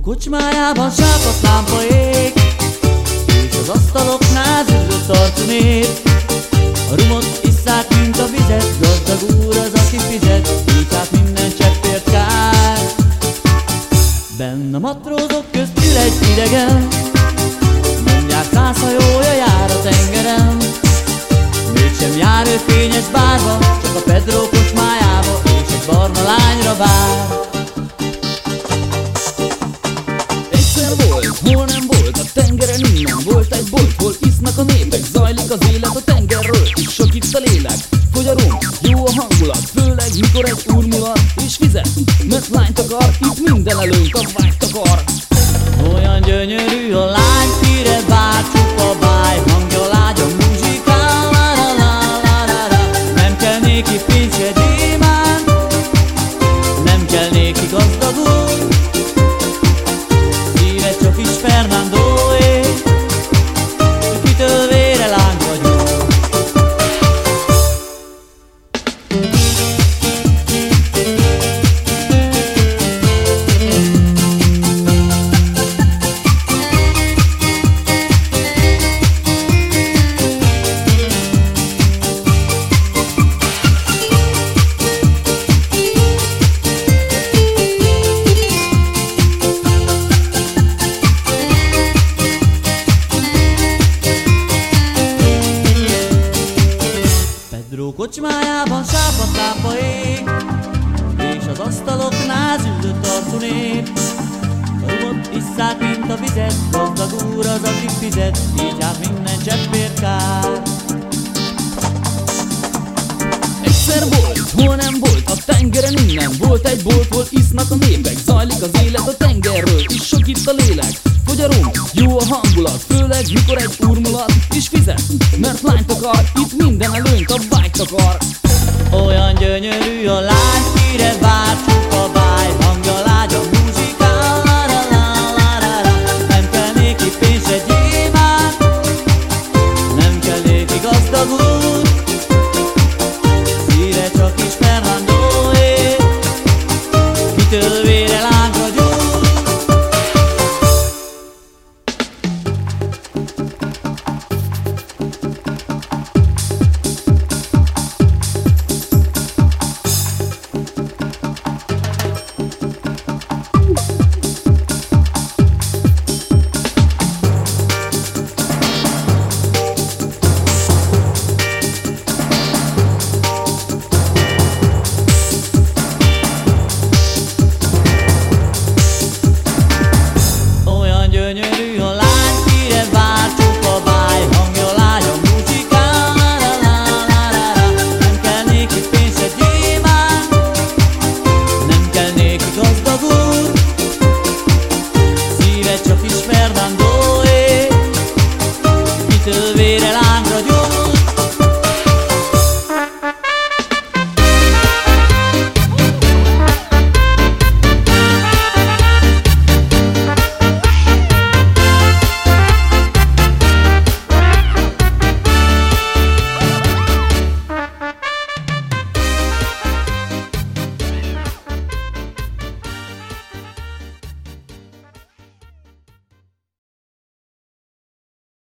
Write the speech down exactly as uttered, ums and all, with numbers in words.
kocsmájában sápadt lámpa ég, és az asztaloknál züllött arcú nép. A rumot isszák, mint a vizet, gazdag úr az, aki fizet, így hát minden cseppért kár. Benn a matrózok közt ül egy idegen, mondják száz hajója jár a tengeren. Mégsem jár ő fényes bárba, csak a Pedro kocsmájába, és egy barna lányra vár. Egyszer volt, hol nem volt, a tengeren innen volt egy bolt, hol isznak a népek, zajlik az élet a tengerről, és sok itt a lélek, fogy a rum, jó a hangulat, főleg mikor egy úr mulat, és fizet, mert lányt akar, itt minden előnk a vágyt akar. Olyan gyönyörű a lány, kire vár, csupa báj, hangja lágy a muzsikál, la la la la la la. Nem kell néki pénz se gyémánt, nem kell néki gazdag úr, szíve csak is Fernandóé, kitől vére láng vagyunk. Pedro kocsmájában sápadt lámpa ég, és az asztaloknál züllött arcú nép. A rumot isszák, mint a vizet, gazdag úr az, aki fizet, így hát minden cseppért kár. Egyszer volt, hol nem volt, a tengeren innen volt egy bolt, hol isznak a népek, zajlik az élet a tengerről, és sok itt a lélek, fogy a rum, jó a hangulat, főleg mikor egy úr mulat, és fizet, mert lányt akar, itt minden előnyt a vágyt akar. Olyan gyönyörű a lány,